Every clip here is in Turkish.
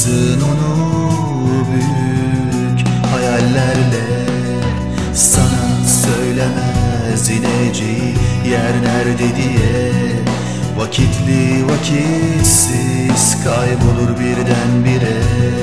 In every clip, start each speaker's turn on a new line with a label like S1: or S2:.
S1: Taşırsın onu büyük hayallerle, sana söylemez ineceği yer nerede diye. Vakitli vakitsiz kaybolur birdenbire.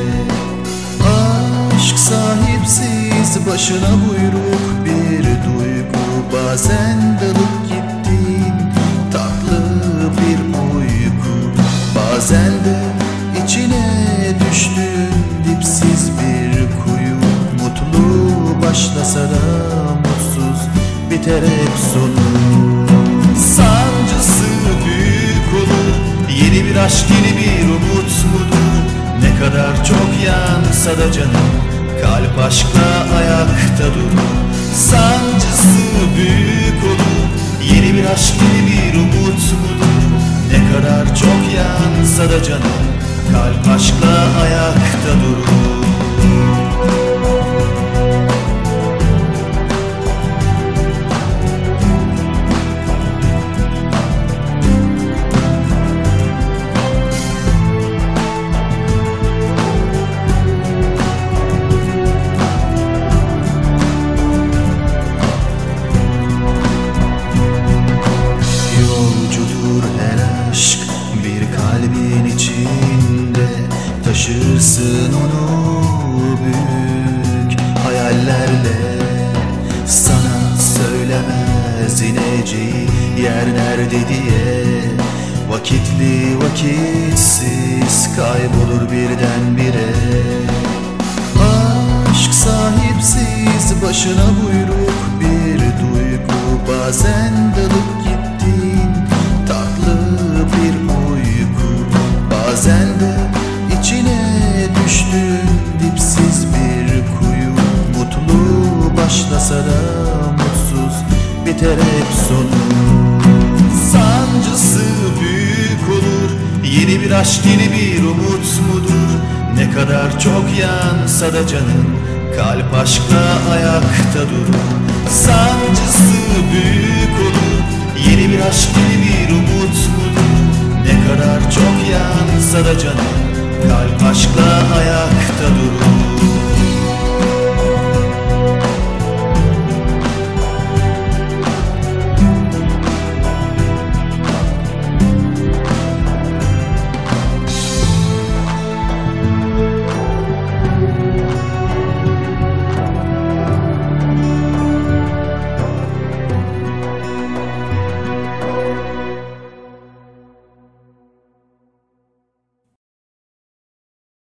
S1: Aşk sahipsiz başına buyruk bir duygu, bazen dalıp gittiğin tatlı bir uyku, bazen de içine düştüğün dipsiz bir kuyu. Mutlu başlasa da mutsuz biter hep sonu. Sancısı büyük olur, yeni bir aşk yeni bir umut mudur? Ne kadar çok yansa da canım, kalp aşkla ayakta durur. Sancısı büyük olur, yeni bir aşk yeni bir umut mudur? Ne kadar çok yansa da canım, kalp aşkla ayakta durur. Kalbin içinde taşırsın onu büyük hayallerle, sana söylemez ineceği yer nerede diye. Vakitli vakitsiz kaybolur birdenbire. Aşk sahipsiz başına buyruk bir duygu, bazen dalıp gittiğin tatlı bir uyku, bazen de içine düştüğün dipsiz bir kuyu. Mutlu başlasa da mutsuz biter hep sonu. Sancısı büyük olur, yeni bir aşk yeni bir umut mudur? Ne kadar çok yansa da canım, kalp aşkla ayakta durur. Sancısı büyük olur, yeni bir aşk yeni bir umut mudur? Ne kadar çok yansa da canım, kalp aşkla ayakta durur.